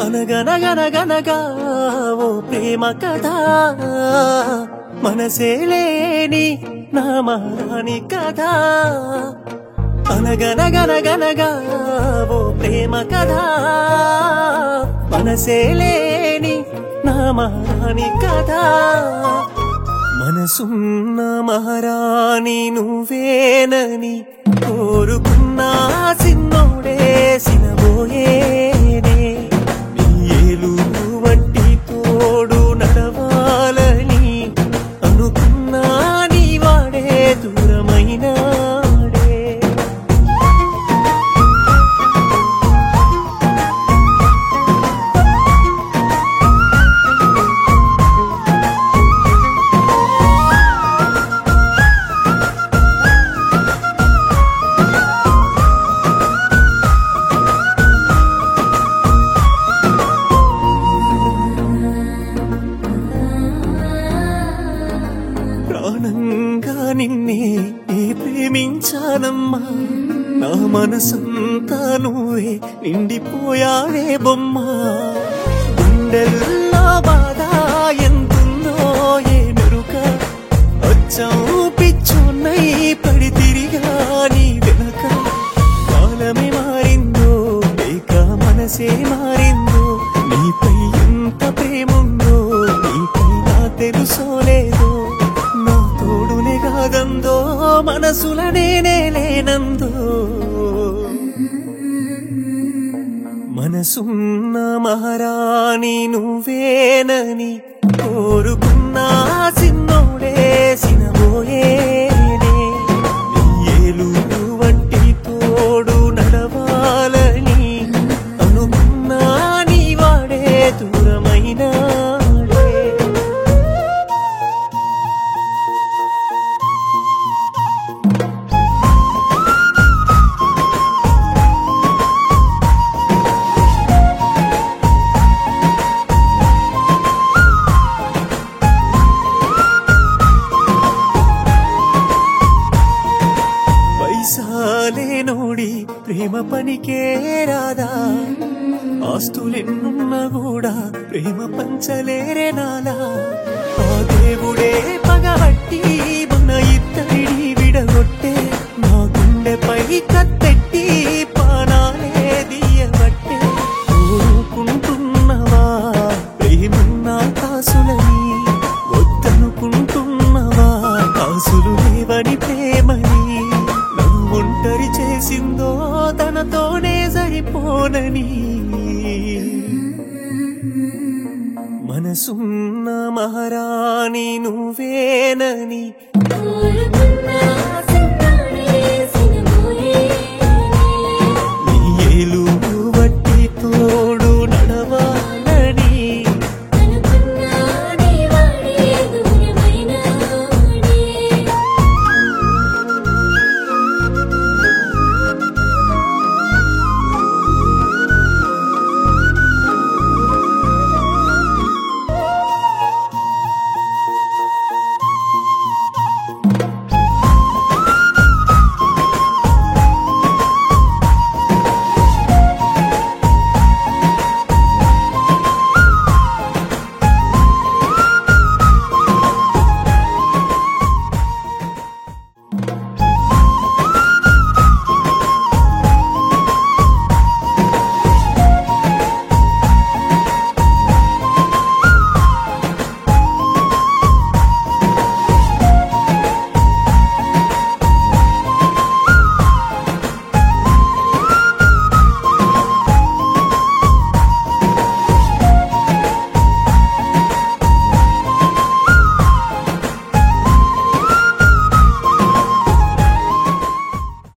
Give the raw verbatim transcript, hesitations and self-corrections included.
అనగనగనగనగా ఓ ప్రేమ కథ మనసే లేని నా మహారాణి కథ అనగనగనగనగా ఓ ప్రేమ కథ మనసే లేని నా మహారాణి కథ మనసున్న మహారాణి నువ్వేనని కోరుకున్నా సిన్నోడే సినబోయేనే నీ ఏలు వంటి తోడు నడవాలని అనుకున్నా నీ వాడే దూరమైనాడే ప్రాణంగా నిన్నే ఏ ప్రేమించానమ్మా నా మనసంతా నువ్వే నిండిపోయావే బొమ్మ గుండెల్లో బాధ ఎంతుందో ఏ మెరుక వచ్చాం పిచ్చున్నై పడి తిరిగా నీ వెనక కాలమే మారిందో లేక మనసే మారిందో నీపై ఎంత ప్రేముందో నీపై నా తెలుసోలేదో కాదందో మనసుల నేనే లేనందో మనసున్న మహారాణి నువ్వేనని కోరుకున్నా సిన్నోడే సినబోయేనే నీ ఏలు వంటి తోడు నడవాలని అనుకున్నా నీ వాడే దూరమైనా లేనోడి ప్రేమ పనికే రాదా ఆస్తులెన్నున్నా కూడా ప్రేమ పంచలేరే నాలా ఆ దేవుడే పగబట్టి మన ఇద్దరిని విడగొట్టే నా గుండెపై కత్తెట్టి పానాలే దియబట్టే ఊరుకుంటున్నవా ప్రేమున్న కాసులని వద్దనుకుంటున్నవా కాసులు లేవని ప్రేమని ఒంటరి చేసిందో తనతోనే సరిపోనని మనసున్న మహారాణి నువ్వేనని కోరుకున్నా